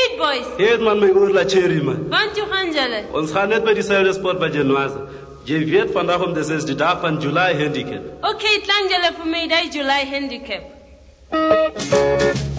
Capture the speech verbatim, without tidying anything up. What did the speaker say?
Hey boys. Het man my oor la cherry man. Want jy gaan julle? Ons gaan net by die Saturday Sport by Genoise. Jy weet vandag om dis is die dag van July handicap. Okay, tlang julle vir my die July handicap.